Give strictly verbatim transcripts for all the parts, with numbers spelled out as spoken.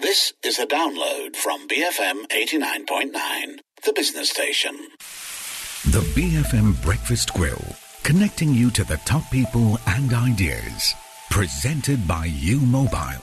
This is a download from B F M eighty-nine point nine, the business station. The B F M Breakfast Grill, connecting you to the top people and ideas. Presented by U Mobile.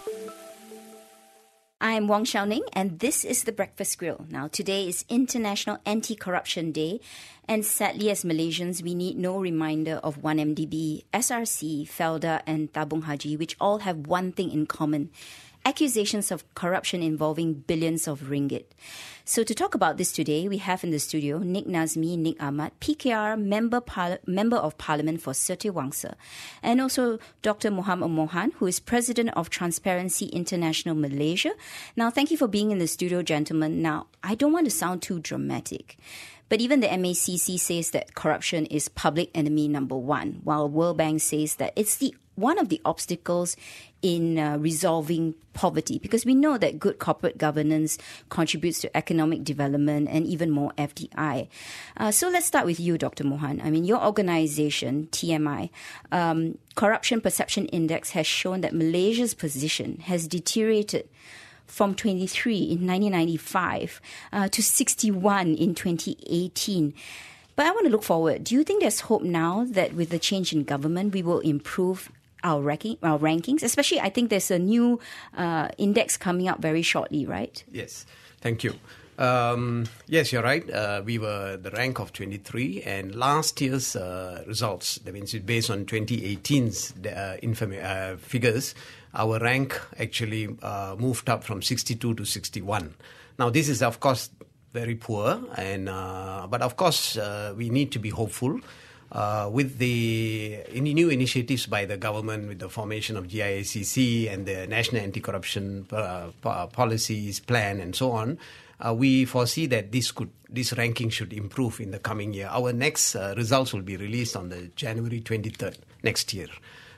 I'm Wong Xiaoning, and this is The Breakfast Grill. Now, today is International Anti-Corruption Day, and sadly, as Malaysians, we need no reminder of one M D B, S R C, Felda, and Tabung Haji, which all have one thing in common: accusations of corruption involving billions of ringgit. So to talk about this today, we have in the studio Nik Nazmi Nik Ahmad, P K R Member Par- Member of Parliament for Setiawangsa, and also Doctor Muhammad Mohan, who is President of Transparency International Malaysia. Now, thank you for being in the studio, gentlemen. Now, I don't want to sound too dramatic, but even the M A C C says that corruption is public enemy number one, while World Bank says that it's the one of the obstacles in uh, resolving poverty, because we know that good corporate governance contributes to economic development and even more F D I. Uh, so let's start with you, Doctor Mohan. I mean, your organization, T M I, um, Corruption Perception Index, has shown that Malaysia's position has deteriorated from twenty-three in nineteen ninety-five uh, to sixty-one in twenty eighteen. But I want to look forward. Do you think there's hope now that with the change in government, we will improve our, ranking, our rankings? Especially, I think there's a new uh, index coming up very shortly, right? Yes, thank you. Um, yes, you're right. Uh, we were the rank of twenty-three, and last year's uh, results, that means based on twenty eighteen's uh, inform- uh, figures, our rank actually uh, moved up from sixty-two to sixty-one. Now, this is, of course, very poor, and uh, but of course, uh, we need to be hopeful. Uh, with the new initiatives by the government, with the formation of G I A C C and the National Anti-Corruption uh, Policies Plan and so on, uh, we foresee that this could this ranking should improve in the coming year. Our next uh, results will be released on the January twenty-third next year.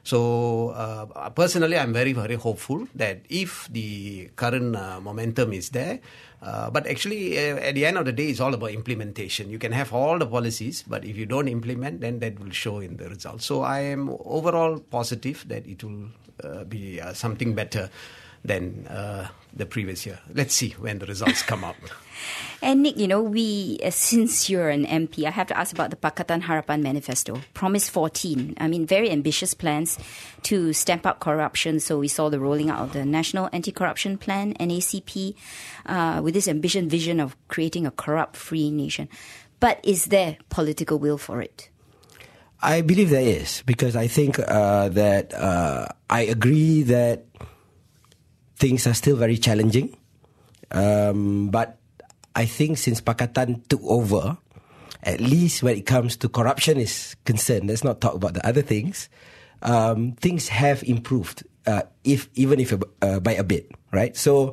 So uh, personally, I'm very, very hopeful that if the current uh, momentum is there, uh, but actually uh, at the end of the day, it's all about implementation. You can have all the policies, but if you don't implement, then that will show in the results. So I am overall positive that it will uh, be uh, something better than uh, the previous year. Let's see when the results come out. And Nik, you know, we, uh, since you're an M P, I have to ask about the Pakatan Harapan Manifesto, Promise fourteen. I mean, very ambitious plans to stamp out corruption. So we saw the rolling out of the National Anti-Corruption Plan, N A C P, uh, with this ambitious vision of creating a corrupt-free nation. But is there political will for it? I believe there is, because I think uh, that uh, I agree that things are still very challenging. Um, but I think since Pakatan took over, at least when it comes to corruption is concerned, let's not talk about the other things, um, things have improved, uh, if even if uh, by a bit, right? So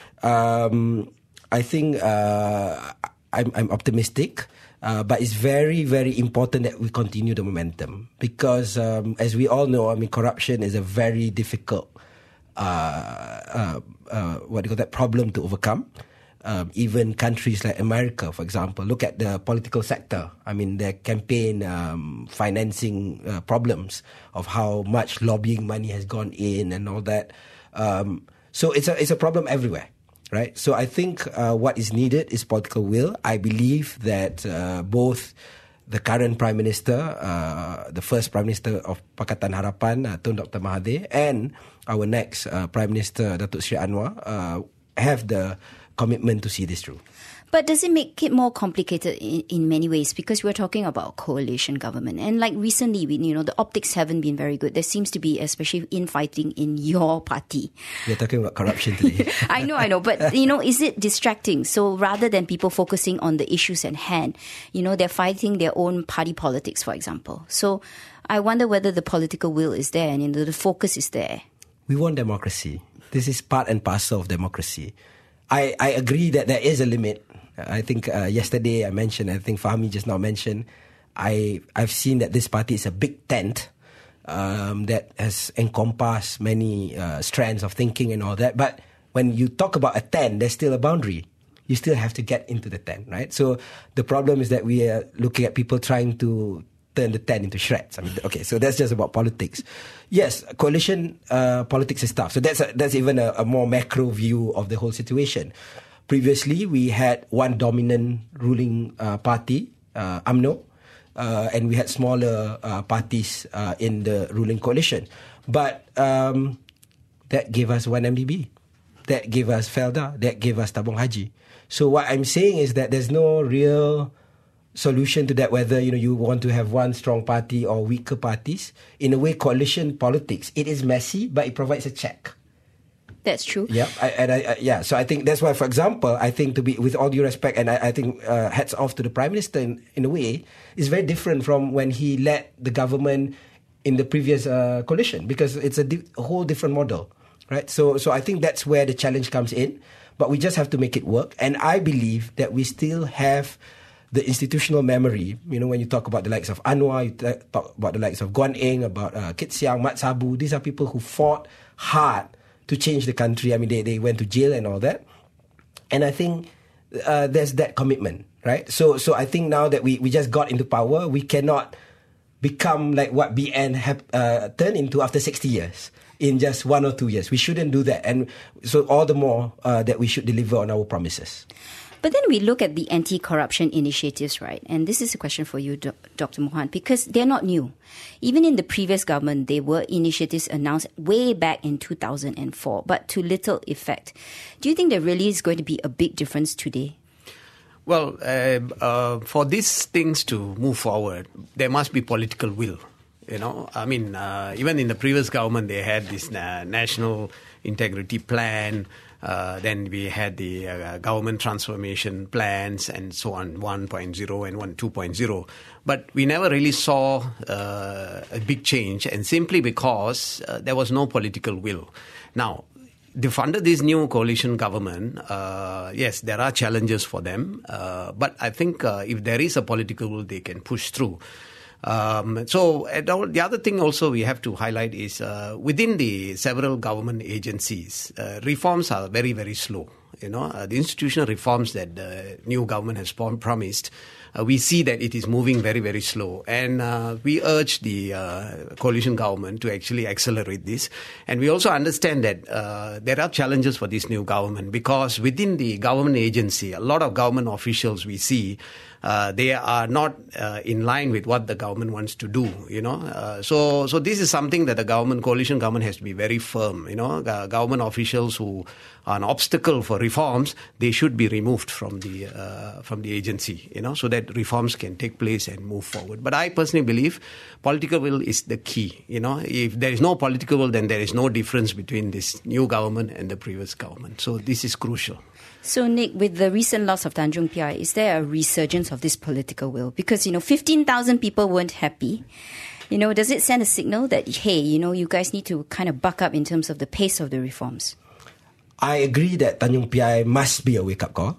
um, I think uh, I'm, I'm optimistic, uh, but it's very, very important that we continue the momentum, because um, as we all know, I mean, corruption is a very difficult Uh, uh, uh, what do you call that problem to overcome. Um, even countries like America, for example, look at the political sector. I mean, their campaign um, financing uh, problems of how much lobbying money has gone in and all that. Um, so it's a it's a problem everywhere, right? So I think uh, what is needed is political will. I believe that uh, both the current Prime Minister, uh, the first Prime Minister of Pakatan Harapan, uh, Tun Doctor Mahathir, and our next uh, Prime Minister, Datuk Seri Anwar, uh, have the commitment to see this through. But does it make it more complicated in, in many ways? Because we're talking about coalition government. And like recently, we, you know, the optics haven't been very good. There seems to be, especially infighting in your party. We're talking about corruption today. I know, I know. But, you know, is it distracting? So rather than people focusing on the issues at hand, you know, they're fighting their own party politics, for example. So I wonder whether the political will is there and, you know, the focus is there. We want democracy. This is part and parcel of democracy. I, I agree that there is a limit. I think uh, yesterday I mentioned, I think Fahmi just now mentioned, I, I've seen that this party is a big tent um, that has encompassed many uh, strands of thinking and all that. But when you talk about a tent, there's still a boundary. You still have to get into the tent, right? So the problem is that we are looking at people trying to turn the tent into shreds. I mean, okay, so that's just about politics. Yes, coalition uh, politics is tough. So that's a, that's even a, a more macro view of the whole situation. Previously, we had one dominant ruling uh, party, uh, U M N O, uh, and we had smaller uh, parties uh, in the ruling coalition. But um, that gave us one M D B. That gave us Felda. That gave us Tabung Haji. So what I'm saying is that there's no real solution to that, whether you know you want to have one strong party or weaker parties. In a way, coalition politics, it is messy, but it provides a check. That's true. Yeah, I, and I, I, yeah. So I think that's why, for example, I think to be with all due respect, and I, I think uh, hats off to the Prime Minister in, in a way, is very different from when he led the government in the previous uh, coalition, because it's a, di- a whole different model, right? So, so I think that's where the challenge comes in. But we just have to make it work, and I believe that we still have the institutional memory. You know, when you talk about the likes of Anwar, you t- talk about the likes of Guan Eng, about uh, Kit Siang, Mat Sabu. These are people who fought hard to change the country. I mean, they, they went to jail and all that. And I think uh, there's that commitment, right? So so I think now that we, we just got into power, we cannot become like what B N have uh, turned into after sixty years in just one or two years. We shouldn't do that. And so all the more uh, that we should deliver on our promises. But then we look at the anti-corruption initiatives, right? And this is a question for you, Doctor Mohan, because they're not new. Even in the previous government, there were initiatives announced way back in two thousand four, but to little effect. Do you think there really is going to be a big difference today? Well, uh, uh, for these things to move forward, there must be political will. You know, I mean, uh, even in the previous government, they had this uh, national integrity plan. Uh, then we had the uh, government transformation plans and so on, one point oh and one two point oh. But we never really saw uh, a big change, and simply because uh, there was no political will. Now, under this new coalition government, uh, yes, there are challenges for them. Uh, but I think uh, if there is a political will, they can push through. Um, so the other thing also we have to highlight is uh, within the several government agencies, uh, reforms are very, very slow. You know, uh, the institutional reforms that the new government has promised, uh, we see that it is moving very, very slow. And uh, we urge the uh, coalition government to actually accelerate this. And we also understand that uh, there are challenges for this new government, because within the government agency, a lot of government officials we see, Uh, they are not uh, in line with what the government wants to do, you know. Uh, so so this is something that the government, coalition government has to be very firm, you know. Uh, government officials who are an obstacle for reforms, they should be removed from the uh, from the agency, you know, so that reforms can take place and move forward. But I personally believe political will is the key, you know. If there is no political will, then there is no difference between this new government and the previous government. So this is crucial. So, Nick, with the recent loss of Tanjung Piai, is there a resurgence of this political will? Because, you know, fifteen thousand people weren't happy. You know, does it send a signal that, hey, you know, you guys need to kind of buck up in terms of the pace of the reforms? I agree that Tanjung Piai must be a wake-up call.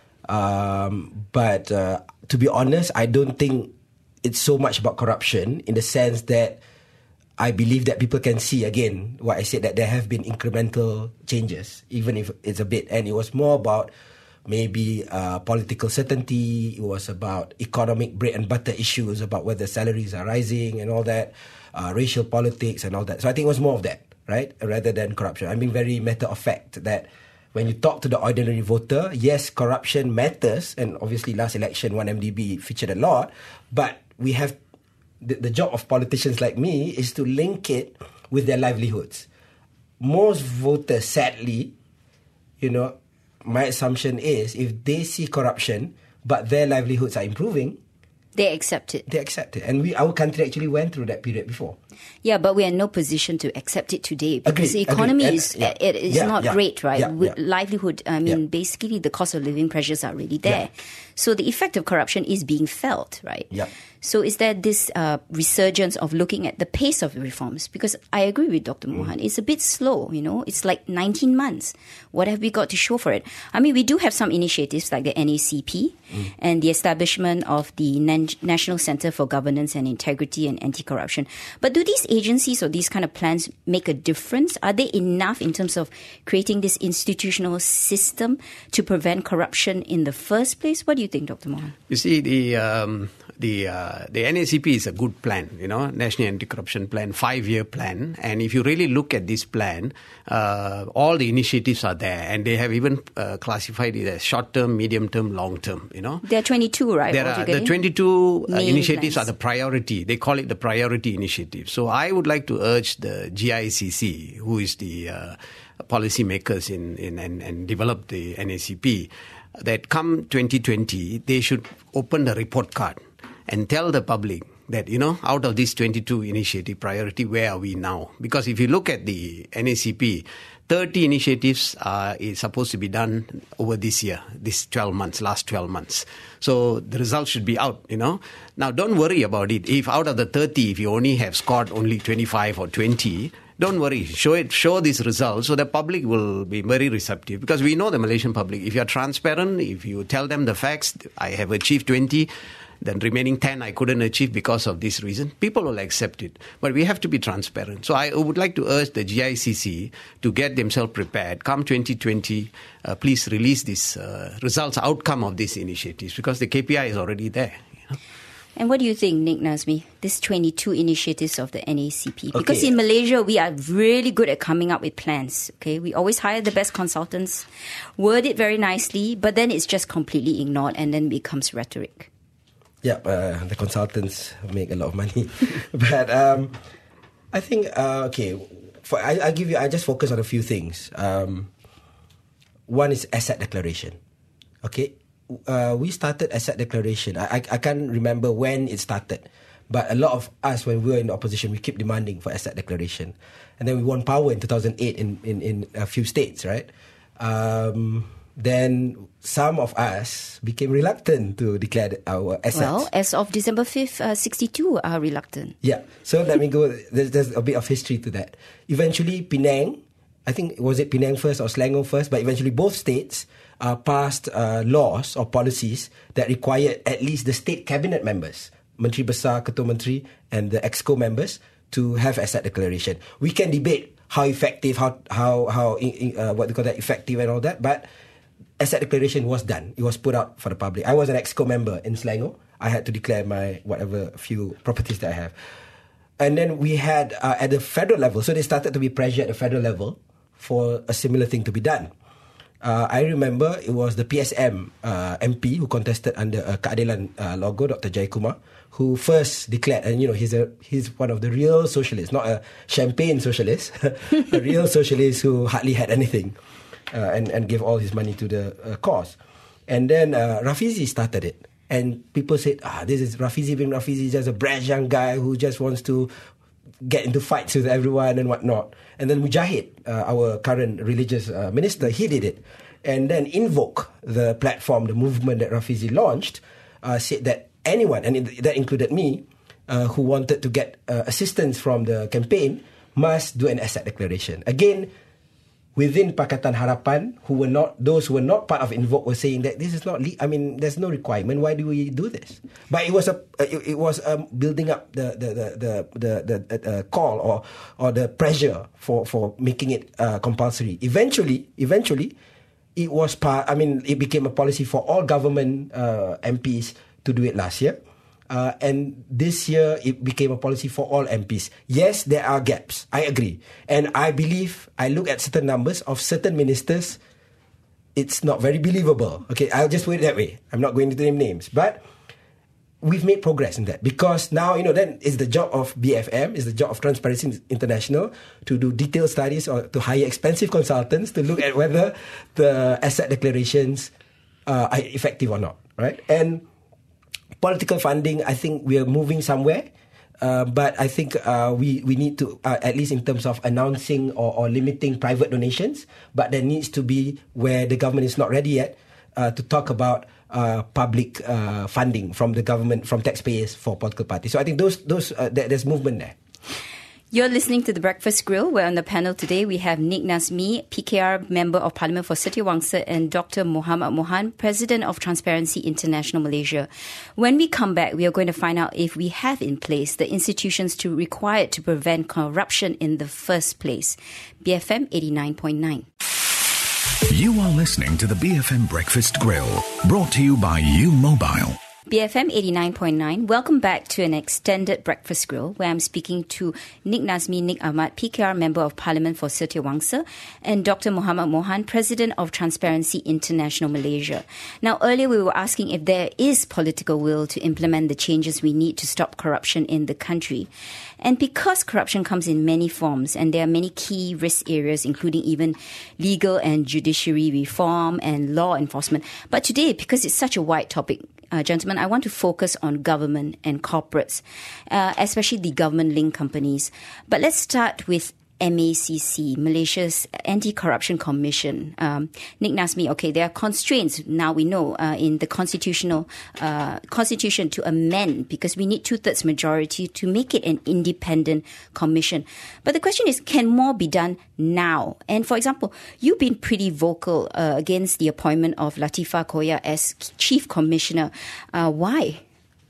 Um, but uh, to be honest, I don't think it's so much about corruption, in the sense that I believe that people can see, again, what I said, that there have been incremental changes, even if it's a bit. And it was more about maybe uh, political certainty. It was about economic bread and butter issues, about whether salaries are rising and all that, uh, racial politics and all that. So I think it was more of that, right, rather than corruption. I'm being very matter of fact that when you talk to the ordinary voter, yes, corruption matters. And obviously last election, one M D B featured a lot. But we have The, the job of politicians like me is to link it with their livelihoods. Most voters, sadly, you know, my assumption is if they see corruption but their livelihoods are improving, they accept it. They accept it. And we, our country actually went through that period before. Yeah, but we are in no position to accept it today, because agreed, the economy agreed. is And, yeah, it is yeah, not yeah, great, right? yeah, With yeah. livelihood, I mean, Yeah. basically the cost of living pressures are really there. Yeah. So the effect of corruption is being felt, right? Yeah. So is there this uh, resurgence of looking at the pace of reforms? Because I agree with Doctor Mm. Mohan, it's a bit slow, you know, it's like nineteen months. What have we got to show for it? I mean, we do have some initiatives like the N A C P mm. and the establishment of the Nan- National Centre for Governance and Integrity and Anti-Corruption. But do these agencies or these kind of plans make a difference? Are they enough in terms of creating this institutional system to prevent corruption in the first place? What do you think, Doctor Mohan? You see, the um, the uh, the N A C P is a good plan, you know, National Anti-Corruption Plan, five-year plan. And if you really look at this plan, uh, all the initiatives are there, and they have even uh, classified it as short-term, medium-term, long-term. You know, there are twenty-two, right? There are the twenty-two uh, initiatives plans. are the priority. They call it the priority initiative. So I would like to urge the G I C C, who is the uh, policy makers in, in and, and develop the N A C P, that come twenty twenty, they should open the report card and tell the public that, you know, out of these twenty-two initiative priority, where are we now? Because if you look at the N A C P, thirty initiatives are is supposed to be done over this year, this twelve months, last twelve months. So the results should be out, you know. Now, don't worry about it. If out of the thirty, if you only have scored only twenty-five or twenty, don't worry. Show it, show these results so the public will be very receptive. Because we know the Malaysian public, if you are transparent, if you tell them the facts, I have achieved twenty, then remaining ten I couldn't achieve because of this reason, people will accept it. But we have to be transparent. So I would like to urge the G I C C to get themselves prepared. Come twenty twenty, uh, please release these uh, results, outcome of these initiatives, because the K P I is already there. You know? And what do you think, Nick Nazmi, these twenty-two initiatives of the N A C P? Because Okay. in Malaysia, we are really good at coming up with plans. Okay, we always hire the best consultants, word it very nicely, but then it's just completely ignored and then becomes rhetoric. Yeah, uh, the consultants make a lot of money. But um, I think, uh, okay, for, I, I'll give you, I just focus on a few things. Um, one is asset declaration. Okay, uh, we started asset declaration. I, I, I can't remember when it started. But a lot of us, when we were in the opposition, we keep demanding for asset declaration. And then we won power in two thousand eight in, in, in a few states, right? Um... Then some of us became reluctant to declare our assets. Well, as of December fifth, uh, sixty-two are reluctant. Yeah. So let me go. There's, there's a bit of history to that. Eventually, Penang, I think, was it Penang first or Selangor first? But eventually, both states uh, passed uh, laws or policies that required at least the state cabinet members, Menteri Besar, Ketua Menteri, and the Exco members to have asset declaration. We can debate how effective, how how how uh, what they call that, effective and all that, but asset declaration was done. It was put out for the public. I was an Exco member in Selangor. I had to declare my whatever few properties that I have. And then we had uh, at the federal level, so they started to be pressure at the federal level for a similar thing to be done. Uh, I remember it was the P S M uh, M P who contested under a Keadilan uh, logo, Doctor Jayakumar, who first declared, and you know, he's a he's one of the real socialists, not a champagne socialist, a real socialist who hardly had anything. Uh, and, and gave all his money to the uh, cause. And then uh, Rafizi started it. And people said, ah, this is Rafizi being Rafizi, just a brash young guy who just wants to get into fights with everyone and whatnot. And then Mujahid, uh, our current religious uh, minister, he did it. And then Invoke, the platform, the movement that Rafizi launched, uh, said that anyone, and it, that included me, uh, who wanted to get uh, assistance from the campaign, must do an asset declaration. Again, within Pakatan Harapan, who were not, those who were not part of Invoke were saying that this is not, le- I mean, there's no requirement. Why do we do this? But it was a, it, it was um, building up the the the the the, the uh, call or or the pressure for for making it uh, compulsory. Eventually, eventually, it was part. I mean, it became a policy for all government uh, M Ps to do it last year. Uh, and this year, it became a policy for all M Ps. Yes, there are gaps. I agree. And I believe, I look at certain numbers of certain ministers, it's not very believable. Okay, I'll just put it that way. I'm not going to name names. But we've made progress in that. Because now, you know, then it's the job of B F M, it's the job of Transparency International to do detailed studies or to hire expensive consultants to look at whether the asset declarations uh, are effective or not. Right? And political funding, I think we are moving somewhere. Uh, but I think uh, we, we need to, uh, at least in terms of announcing or, or limiting private donations, but there needs to be, where the government is not ready yet, uh, to talk about uh, public uh, funding from the government, from taxpayers for political parties. So I think those those uh, there, there's movement there. You're listening to The Breakfast Grill, where on the panel today we have Nik Nazmi, P K R Member of Parliament for Setiawangsa, and Doctor Mohamed Mohan, President of Transparency International Malaysia. When we come back, we are going to find out if we have in place the institutions to required to prevent corruption in the first place. B F M eighty-nine point nine. You are listening to the B F M Breakfast Grill, brought to you by U Mobile. B F M eighty-nine point nine. Welcome back to an extended Breakfast Grill, where I'm speaking to Nik Nazmi Nik Ahmad, P K R Member of Parliament for Setiawangsa, and Doctor Mohamed Mohan, President of Transparency International Malaysia. Now, earlier we were asking if there is political will to implement the changes we need to stop corruption in the country. And because corruption comes in many forms, and there are many key risk areas, including even legal and judiciary reform and law enforcement. But today, because it's such a wide topic, Uh, gentlemen, I want to focus on government and corporates, uh, especially the government-linked companies. But let's start with M A C C, Malaysia's Anti-Corruption Commission. Um, Nik Nazmi, okay, there are constraints, now we know, uh, in the constitutional uh, constitution to amend, because we need two-thirds majority to make it an independent commission. But the question is, can more be done now? And for example, you've been pretty vocal uh, against the appointment of Latifah Koya as Chief Commissioner. Uh, why?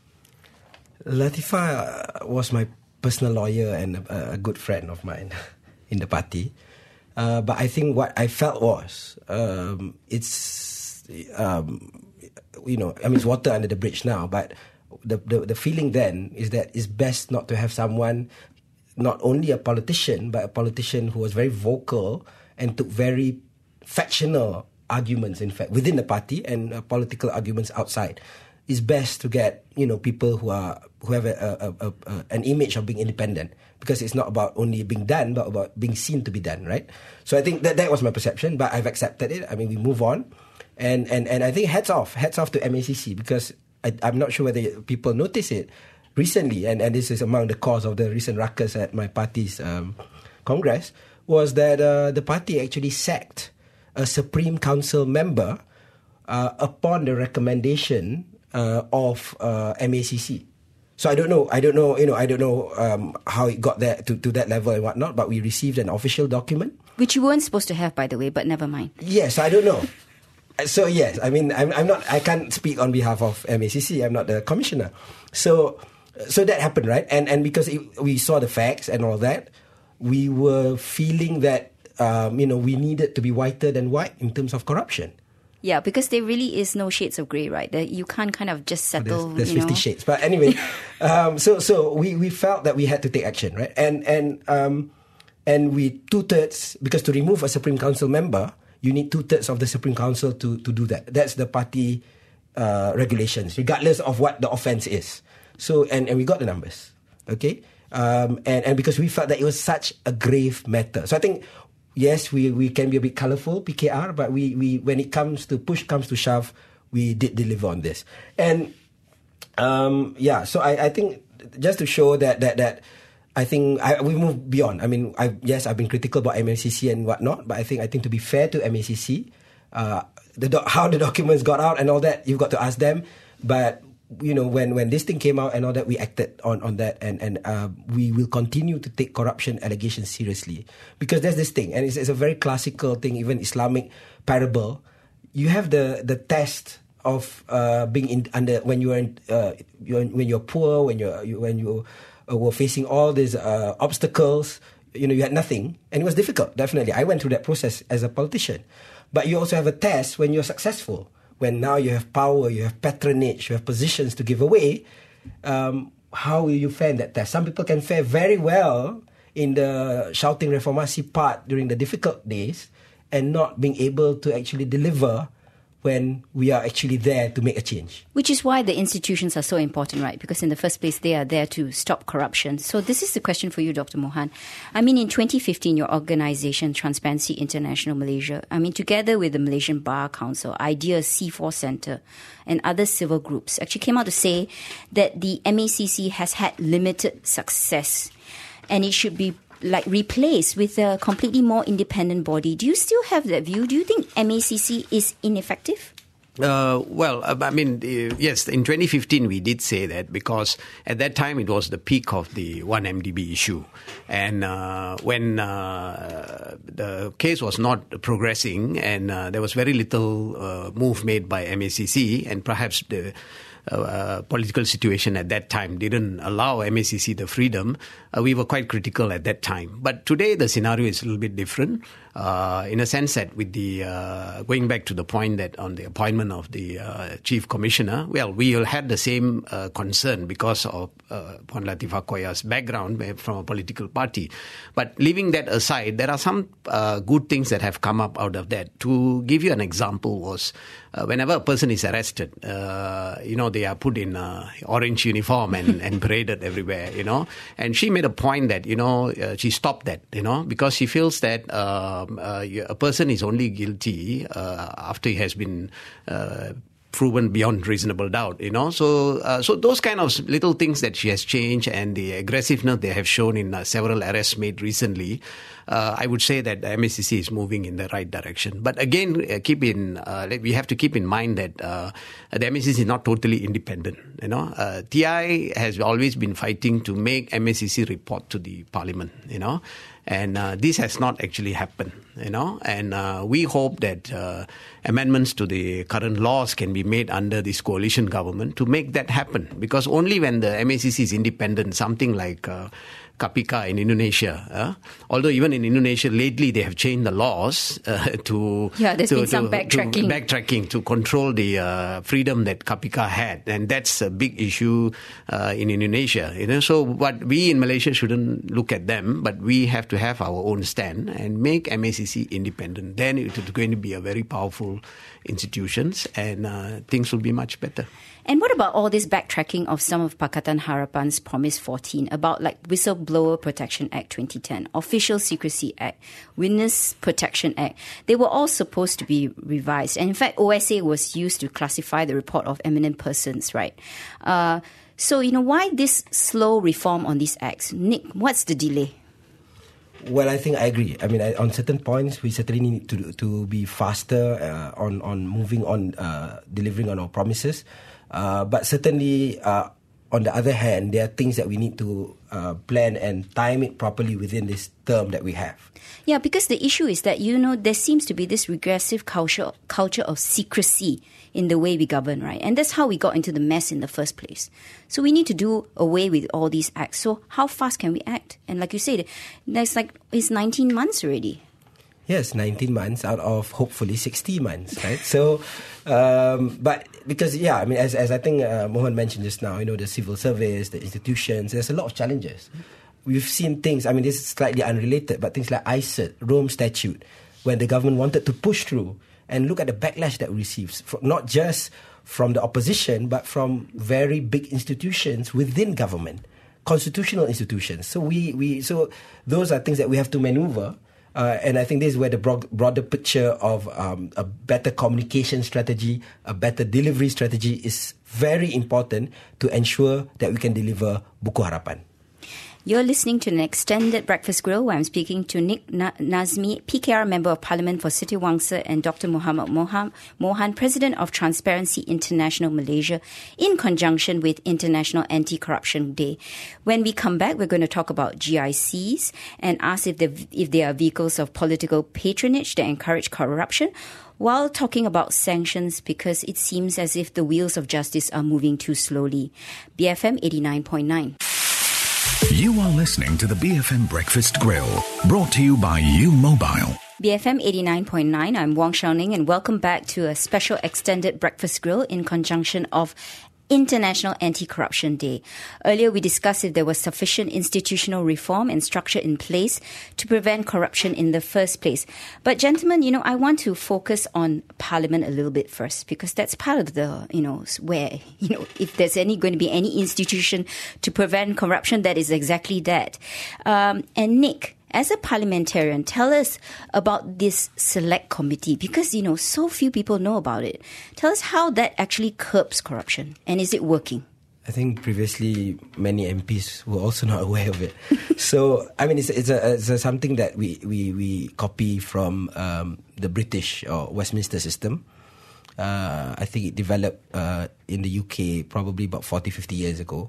Latifah was my personal lawyer and a, a good friend of mine in the party. Uh, but I think what I felt was, um, it's, um, you know, I mean, it's water under the bridge now, but the, the, the feeling then is that it's best not to have someone, not only a politician, but a politician who was very vocal and took very factional arguments, in fact, within the party and uh, political arguments outside. It's best to get, you know, people who are who have a, a, a, a, an image of being independent, because it's not about only being done, but about being seen to be done, right? So I think that that was my perception, but I've accepted it. I mean, we move on, and and, and I think hats off, hats off to M A C C, because I, I'm not sure whether people notice it recently, and, and this is among the cause of the recent ruckus at my party's um, congress, was that uh, the party actually sacked a Supreme Council member uh, upon the recommendation Uh, of uh, M A C C. So I don't know, I don't know, you know, I don't know um, how it got there to, to that level and whatnot, but we received an official document. Which you weren't supposed to have, by the way, but never mind. Yes, I don't know. So yes, I mean, I'm, I'm not, I can't speak on behalf of M A C C, I'm not the commissioner. So so that happened, right? And and because it, we saw the facts and all that, we were feeling that, um, you know, we needed to be whiter than white in terms of corruption. Yeah, because there really is no shades of grey, right? That you can't kind of just settle. There's, there's you fifty know. shades, but anyway, um, so so we, we felt that we had to take action, right? And and um, and we two thirds, because to remove a Supreme Council member, you need two thirds of the Supreme Council to to do that. That's the party uh, regulations, regardless of what the offence is. So and, and we got the numbers, okay? Um, and and because we felt that it was such a grave matter, so I think. Yes, we, we can be a bit colourful, P K R, but we, we when it comes to push comes to shove, we did deliver on this. And um, yeah, so I, I think just to show that that that I think I, we move beyond. I mean, I, yes, I've been critical about M A C C and whatnot, but I think I think to be fair to M A C C, uh, the doc, how the documents got out and all that, you've got to ask them. But you know, when, when this thing came out and all that, we acted on, on that, and, and uh, we will continue to take corruption allegations seriously. Because there's this thing, and it's, it's a very classical thing, even Islamic parable. You have the, the test of uh, being in, under, when you are in, uh, you're, when you're poor, when you're, you, when you uh, were facing all these uh, obstacles, you know, you had nothing, and it was difficult, definitely. I went through that process as a politician. But you also have a test when you're successful. When now you have power, you have patronage, you have positions to give away, um, how will you fare in that test? Some people can fare very well in the shouting reformasi part during the difficult days and not being able to actually deliver when we are actually there to make a change. Which is why the institutions are so important, right? Because in the first place, they are there to stop corruption. So this is the question for you, Doctor Mohan. I mean, in twenty fifteen, your organisation, Transparency International Malaysia, I mean, together with the Malaysian Bar Council, IDEA C four Centre, and other civil groups, actually came out to say that the M A C C has had limited success and it should be like replaced with a completely more independent body. Do you still have that view? Do you think M A C C is ineffective? Uh, well, uh, I mean, uh, yes, in twenty fifteen we did say that because at that time it was the peak of the one M D B issue. And uh, when uh, the case was not progressing and uh, there was very little uh, move made by M A C C, and perhaps the Uh, political situation at that time didn't allow M A C C the freedom, uh, we were quite critical at that time. But today the scenario is a little bit different uh, in a sense that with the, uh, going back to the point that on the appointment of the uh, Chief Commissioner, well, we had the same uh, concern because of uh, Puan Latifah Koya's background from a political party. But leaving that aside, there are some uh, good things that have come up out of that. To give you an example was uh, whenever a person is arrested, uh, you know, they are put in uh, orange uniform and, and paraded everywhere, you know. And she made a point that, you know, uh, she stopped that, you know, because she feels that um, uh, a person is only guilty uh, after he has been uh, proven beyond reasonable doubt, you know. So uh, so those kind of little things that she has changed, and the aggressiveness they have shown in uh, several arrests made recently, uh, I would say that the M A C C is moving in the right direction. But again, uh, keep in uh, we have to keep in mind that uh, the M A C C is not totally independent, you know. Uh, T I has always been fighting to make M A C C report to the parliament, you know. And uh, this has not actually happened, you know, and uh, we hope that uh, amendments to the current laws can be made under this coalition government to make that happen. Because only when the M A C C is independent, something like uh, K P K in Indonesia, uh, although even in Indonesia lately they have changed the laws uh, to, yeah, there's to, been some to, backtracking. to backtracking to control the uh, freedom that K P K had, and that's a big issue uh, in Indonesia. You know, so what we in Malaysia shouldn't look at them, but we have to have our own stand and make M A C C independent. Then it is going to be a very powerful institutions, and uh, things will be much better. And what about all this backtracking of some of Pakatan Harapan's Promise fourteen about like Whistleblower Protection Act twenty ten, Official Secrecy Act, Witness Protection Act? They were all supposed to be revised. And in fact, O S A was used to classify the report of eminent persons, right? Uh, so, you know, why this slow reform on these acts? Nick, what's the delay? Well, I think I agree. I mean, I, on certain points, we certainly need to to be faster uh, on on moving on, uh, delivering on our promises. Uh, but certainly, uh, on the other hand, there are things that we need to uh, plan and time it properly within this term that we have. Yeah, because the issue is that, you know, there seems to be this regressive culture culture of secrecy in the way we govern, right? And that's how we got into the mess in the first place. So we need to do away with all these acts. So how fast can we act? And like you said, there's like, it's nineteen months already. Yes, nineteen months out of hopefully sixty months, right? So, um, but because, yeah, I mean, as as I think uh, Mohan mentioned just now, you know, the civil service, the institutions, there's a lot of challenges. We've seen things, I mean, this is slightly unrelated, but things like I C E T, Rome Statute, when the government wanted to push through, and look at the backlash that receives, not just from the opposition, but from very big institutions within government, constitutional institutions. So we, we so those are things that we have to maneuver. Uh, and I think this is where the broad, broader picture of um, a better communication strategy, a better delivery strategy is very important to ensure that we can deliver Buku Harapan. You're listening to an extended breakfast grill where I'm speaking to Nick Na- Nazmi, P K R Member of Parliament for Siti Wangsa, and Doctor Muhammad Mohan, Mohan, President of Transparency International Malaysia, in conjunction with International Anti-Corruption Day. When we come back, we're going to talk about G I Cs and ask if they if they are vehicles of political patronage that encourage corruption, while talking about sanctions because it seems as if the wheels of justice are moving too slowly. B F M eighty-nine point nine. You are listening to the B F M Breakfast Grill, brought to you by U Mobile. B F M eighty-nine point nine, I'm Wong Xiaoning, and welcome back to a special extended breakfast grill in conjunction of International Anti-Corruption Day. Earlier, we discussed if there was sufficient institutional reform and structure in place to prevent corruption in the first place. But gentlemen, you know, I want to focus on Parliament a little bit first, because that's part of the, you know, where, you know, if there's any going to be any institution to prevent corruption, that is exactly that. Um, and Nick, as a parliamentarian, tell us about this select committee, because, you know, so few people know about it. Tell us how that actually curbs corruption, and is it working? I think previously many M Ps were also not aware of it. So, I mean, it's, it's, a, it's a, something that we, we, we copy from um, the British or Westminster system. Uh, I think it developed uh, in the U K probably about forty, fifty years ago.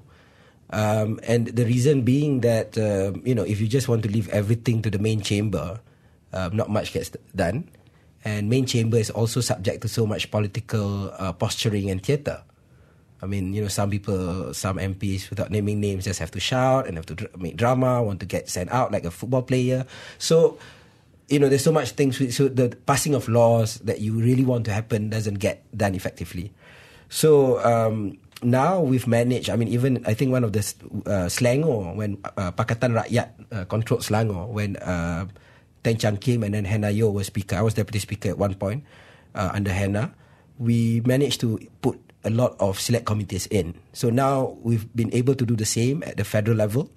Um, and the reason being that, uh, you know, if you just want to leave everything to the main chamber, uh, not much gets done. And main chamber is also subject to so much political uh, posturing and theatre. I mean, you know, some people, some M Ps, without naming names, just have to shout and have to dr- make drama, want to get sent out like a football player. So, you know, there's so much things. With, so the passing of laws that you really want to happen doesn't get done effectively. So um, now we've managed. I mean, even I think one of the uh, Selangor, when uh, Pakatan Rakyat uh, controlled Selangor, when uh, Teng Chan Kim and then Hannah Yeoh was speaker. I was deputy speaker at one point uh, under Hannah. We managed to put a lot of select committees in. So now we've been able to do the same at the federal level.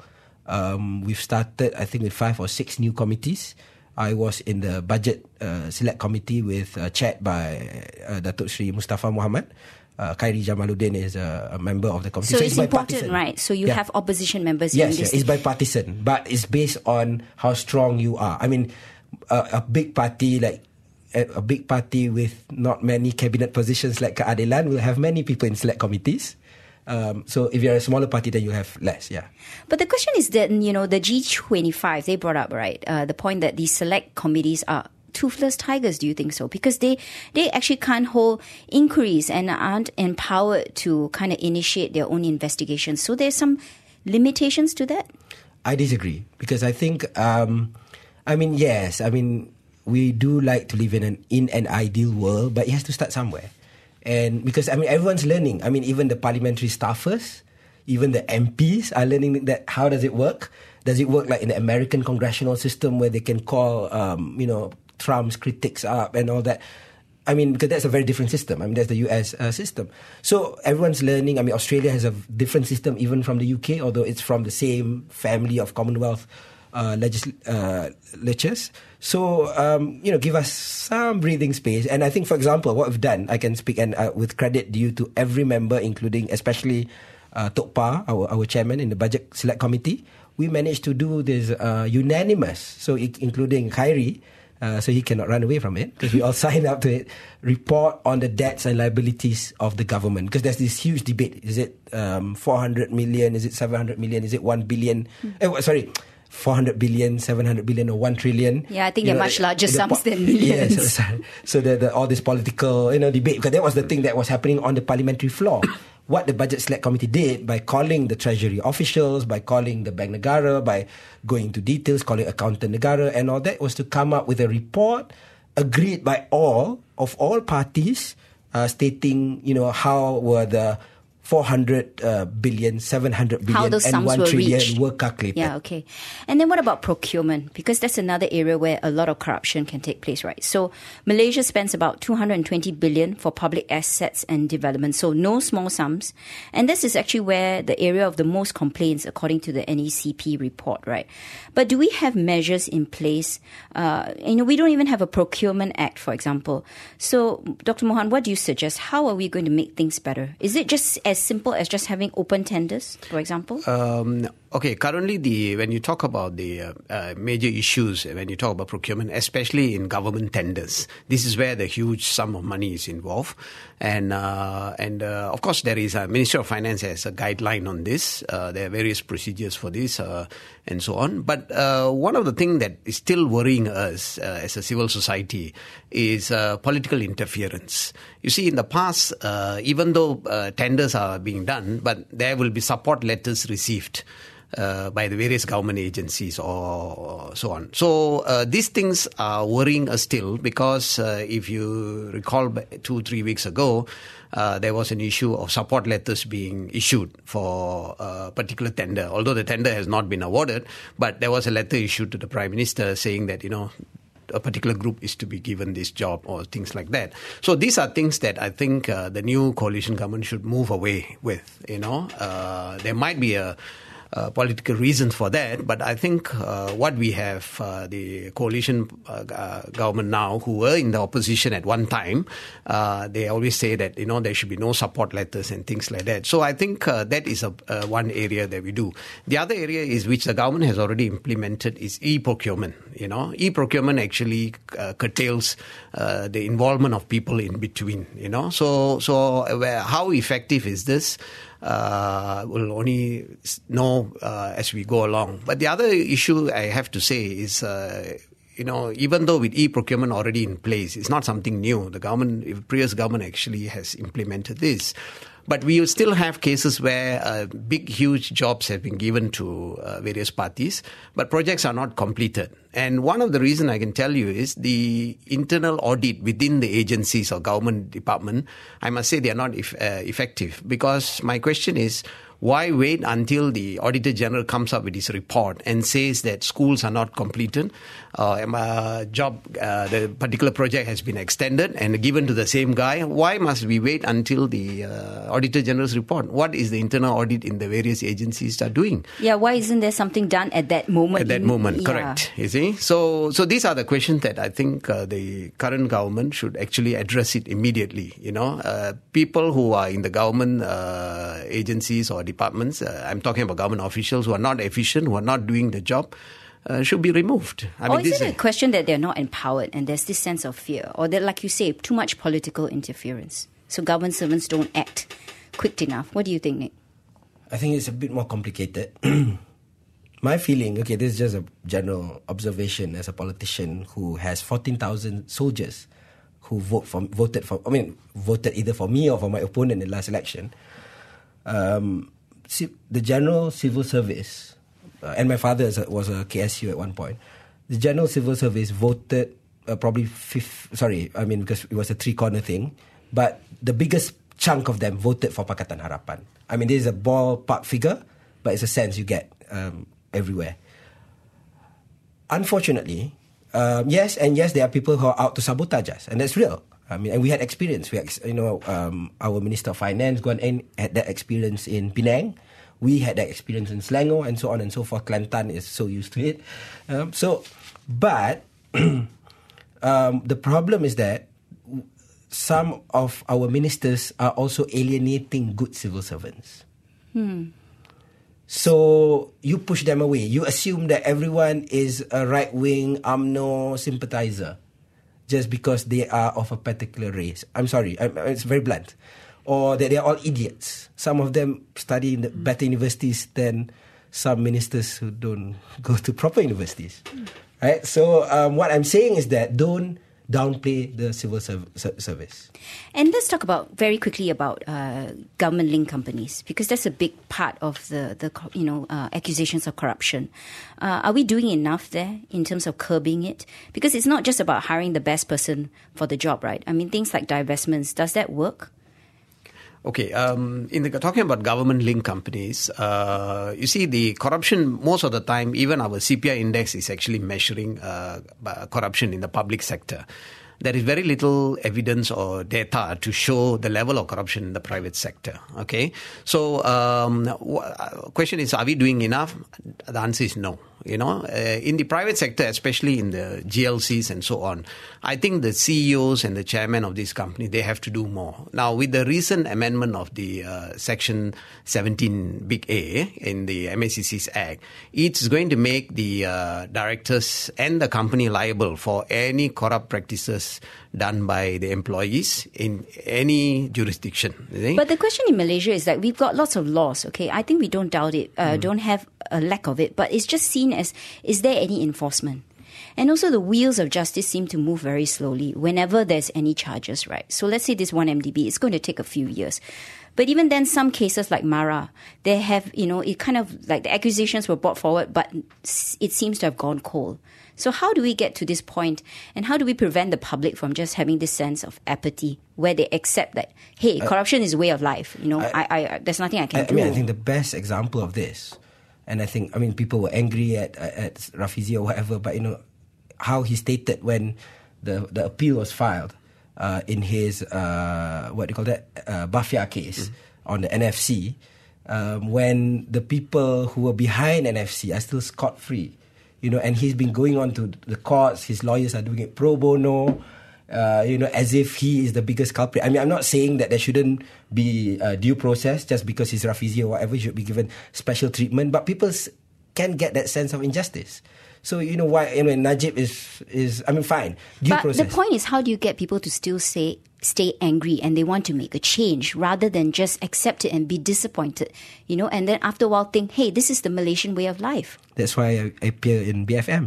Um, we've started, I think, with five or six new committees. I was in the budget uh, select committee with uh, chaired by uh, Datuk Sri Mustafa Muhammad. Uh, Khairi Jamaluddin is a, a member of the committee. So, so it's, it's important, right? So you yeah. have opposition members yes, in this. Yes, it's bipartisan, but it's based on how strong you are. I mean, a, a big party like a, a big party with not many cabinet positions like Keadilan will have many people in select committees. Um, so if you're a smaller party, then you have less, yeah. But the question is that, you know, the G twenty-five, they brought up, right, uh, the point that these select committees are toothless tigers. Do you think so? Because they, they actually can't hold inquiries and aren't empowered to kind of initiate their own investigations. So there's some limitations to that? I disagree, because I think, um, I mean, yes, I mean, we do like to live in an in an ideal world, but it has to start somewhere. And because, I mean, everyone's learning. I mean, even the parliamentary staffers, even the M Ps are learning that how does it work? Does it work like in the American congressional system where they can call, um, you know, Trump's critics up and all that? I mean, because that's a very different system. I mean, that's the U S uh, system. So everyone's learning. I mean, Australia has a different system even from the U K, although it's from the same family of Commonwealth uh, legislatures. Uh, so, um, you know, give us some breathing space. And I think, for example, what we've done, I can speak and uh, with credit due to every member, including especially uh, Tok Pa, our, our chairman in the Budget Select Committee. We managed to do this uh, unanimous, so it, including Khairi, Uh, so he cannot run away from it, because we all signed up to it, report on the debts and liabilities of the government. Because there's this huge debate. Is it um, four hundred million? Is it seven hundred million? Is it one billion? Mm. Eh, sorry, four hundred billion, seven hundred billion, or one trillion? Yeah, I think you they're know, much larger the, sums the, than millions. Yes, yeah, so, so the, the, all this political you know, debate, because that was the thing that was happening on the parliamentary floor. What the Budget Select Committee did by calling the Treasury officials, by calling the Bank Negara, by going into details, calling Accountant Negara and all that, was to come up with a report agreed by all, of all parties, uh, stating, you know, how were the four hundred uh, billion, seven hundred billion and one trillion reached. Were calculated. Yeah, okay. And then what about procurement? Because that's another area where a lot of corruption can take place, right? So Malaysia spends about two hundred twenty billion for public assets and development, so no small sums. And this is actually where the area of the most complaints, according to the N E C P report, right? But do we have measures in place? Uh, you know, we don't even have a procurement act, for example. So, Doctor Mohan, what do you suggest? How are we going to make things better? Is it just as simple as just having open tenders, for example? Um, okay, currently the when you talk about the uh, uh, major issues, when you talk about procurement, especially in government tenders, this is where the huge sum of money is involved. And uh, and uh, of course there is a Ministry of Finance has a guideline on this. Uh, there are various procedures for this uh, and so on. But uh, one of the things that is still worrying us uh, as a civil society is uh, political interference. You see, in the past, uh, even though uh, tenders are being done, but there will be support letters received Uh, by the various government agencies or, or so on. So uh, these things are worrying us still, because uh, if you recall two, three weeks ago, uh, there was an issue of support letters being issued for a particular tender. Although the tender has not been awarded, but there was a letter issued to the Prime Minister saying that, you know, a particular group is to be given this job or things like that. So these are things that I think uh, the new coalition government should move away with, you know. Uh, there might be a uh, political reasons for that. But I think uh, what we have, uh, the coalition uh, uh, government now, who were in the opposition at one time, uh, they always say that, you know, there should be no support letters and things like that. So I think uh, that is a, uh, one area that we do. The other area is which the government has already implemented is e-procurement. You know, e-procurement actually uh, curtails uh, the involvement of people in between. You know, so so uh, how effective is this? Uh, we'll only know uh, as we go along. But the other issue I have to say is, uh, you know, even though with e-procurement already in place, it's not something new. The government, previous government actually has implemented this. But we will still have cases where uh, big, huge jobs have been given to uh, various parties, but projects are not completed. And one of the reasons I can tell you is the internal audit within the agencies or government department. I must say they are not if, uh, effective, because my question is, why wait until the Auditor General comes up with his report and says that schools are not completed, uh, a job, uh, the particular project has been extended and given to the same guy? Why must we wait until the uh, Auditor General's report? What is the internal audit in the various agencies are doing? Yeah, why isn't there something done at that moment? At that moment, yeah. Correct. You see, so so these are the questions that I think uh, the current government should actually address it immediately. You know, uh, people who are in the government uh, agencies or departments, uh, I'm talking about government officials who are not efficient, who are not doing the job, uh, should be removed. I or mean, is this it a question that they're not empowered and there's this sense of fear? Or that, like you say, too much political interference? So government servants don't act quick enough. What do you think, Nick? I think it's a bit more complicated. My feeling, okay, this is just a general observation as a politician who has fourteen thousand soldiers who vote for, voted for, I mean, voted either for me or for my opponent in the last election. Um, the general civil service, uh, and my father is a, was a K S U at one point, the general civil service voted uh, probably fifth, sorry, I mean, because it was a three-corner thing, but the biggest chunk of them voted for Pakatan Harapan. I mean, this is a ballpark figure, but it's a sense you get um, everywhere. Unfortunately, um, yes, and yes, there are people who are out to sabotage us, and that's real. I mean, and we had experience. We, had, you know, um, our Minister of Finance, Guan Eng, had that experience in Penang. We had that experience in Selangor, and so on and so forth. Kelantan is so used to it. Um, so, but um, the problem is that some of our ministers are also alienating good civil servants. Hmm. So you push them away. You assume that everyone is a right-wing U M N O sympathizer just because they are of a particular race. I'm sorry, I'm, it's very blunt. Or that they are all idiots. Some of them study in the better universities than some ministers who don't go to proper universities. Mm. Right? So um, what I'm saying is that don't downplay the civil serv- service. And let's talk about very quickly about uh, government-linked companies, because that's a big part of the the you know uh, accusations of corruption. Uh, are we doing enough there in terms of curbing it? Because it's not just about hiring the best person for the job, right? I mean, things like divestments, does that work? Okay, um, in the, talking about government-linked companies, uh, you see the corruption, most of the time, even our C P I index is actually measuring uh, corruption in the public sector. There is very little evidence or data to show the level of corruption in the private sector. Okay, so um, question is, are we doing enough? The answer is no. You know, uh, in the private sector, especially in the G L Cs and so on, I think the C E Os and the chairman of this company, they have to do more. Now, with the recent amendment of the uh, Section seventeen big A in the M A C C's Act, it's going to make the uh, directors and the company liable for any corrupt practices done by the employees in any jurisdiction. But the question in Malaysia is that we've got lots of laws, okay? I think we don't doubt it, uh, mm. don't have a lack of it, but it's just seen as, is there any enforcement? And also the wheels of justice seem to move very slowly whenever there's any charges, right? So let's say this one M D B, it's going to take a few years. But even then, some cases like Mara, they have, you know, it kind of, like the accusations were brought forward, but it seems to have gone cold. So how do we get to this point, and how do we prevent the public from just having this sense of apathy where they accept that, hey, corruption uh, is a way of life, you know, I, I, I there's nothing I can I, do. I mean, I think the best example of this, and I think, I mean, people were angry at, at Rafizi or whatever, but, you know, how he stated when the, the appeal was filed uh, in his, uh, what do you call that, uh, Bafia case mm. on the N F C, um, when the people who were behind N F C are still scot-free. You know, and he's been going on to the courts. His lawyers are doing it pro bono, uh, you know, as if he is the biggest culprit. I mean, I'm not saying that there shouldn't be a due process just because he's Rafizi or whatever. He should be given special treatment. But people can get that sense of injustice. So, you know, why, I mean, Najib is, is I mean, fine, due but process. The point is, how do you get people to still say, stay angry and they want to make a change rather than just accept it and be disappointed, you know, and then after a while think, hey, this is the Malaysian way of life. That's why I appear in B F M.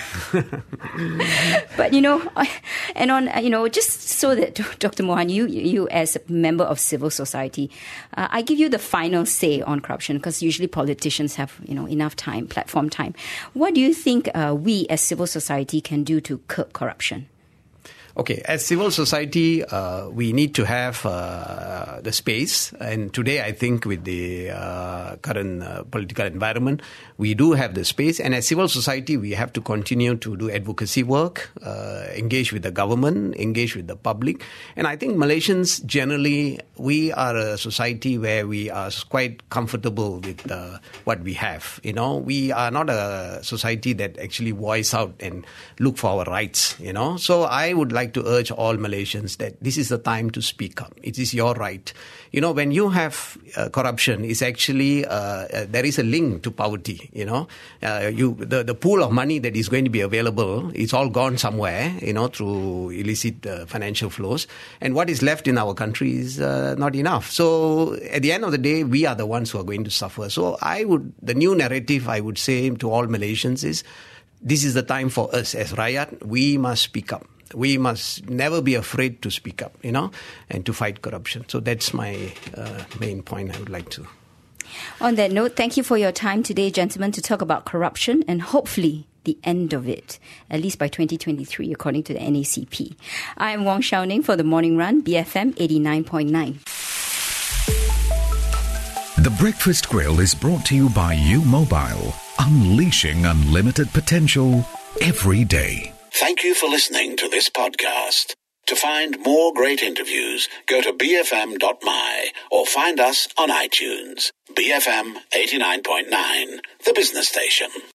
But, you know, and on, you know, just so that Doctor Mohan, you, you as a member of civil society, uh, I give you the final say on corruption because usually politicians have, you know, enough time, platform time. What do you think uh, we as civil society can do to curb corruption? Okay, as civil society, uh, we need to have uh, the space. And today, I think with the uh, current uh, political environment, we do have the space. And as civil society, we have to continue to do advocacy work, uh, engage with the government, engage with the public. And I think Malaysians generally, we are a society where we are quite comfortable with uh, what we have. You know, we are not a society that actually voice out and look for our rights, you know. So I would like to urge all Malaysians that this is the time to speak up. It is your right. You know, when you have uh, corruption, it's actually, uh, uh, there is a link to poverty, you know. Uh, you the, the pool of money that is going to be available, it's all gone somewhere, you know, through illicit uh, financial flows. And what is left in our country is uh, not enough. So at the end of the day, we are the ones who are going to suffer. So I would, the new narrative I would say to all Malaysians is, this is the time for us as Rakyat. We must speak up. We must never be afraid to speak up, you know, and to fight corruption. So that's my uh, main point I would like to. On that note, thank you for your time today, gentlemen, to talk about corruption and hopefully the end of it, at least by twenty twenty-three, according to the N A C P. I'm Wong Shao Ning for The Morning Run, B F M eighty-nine point nine. The Breakfast Grill is brought to you by U Mobile, unleashing unlimited potential every day. Thank you for listening to this podcast. To find more great interviews, go to b f m dot m y or find us on iTunes. B F M eighty-nine point nine, the business station.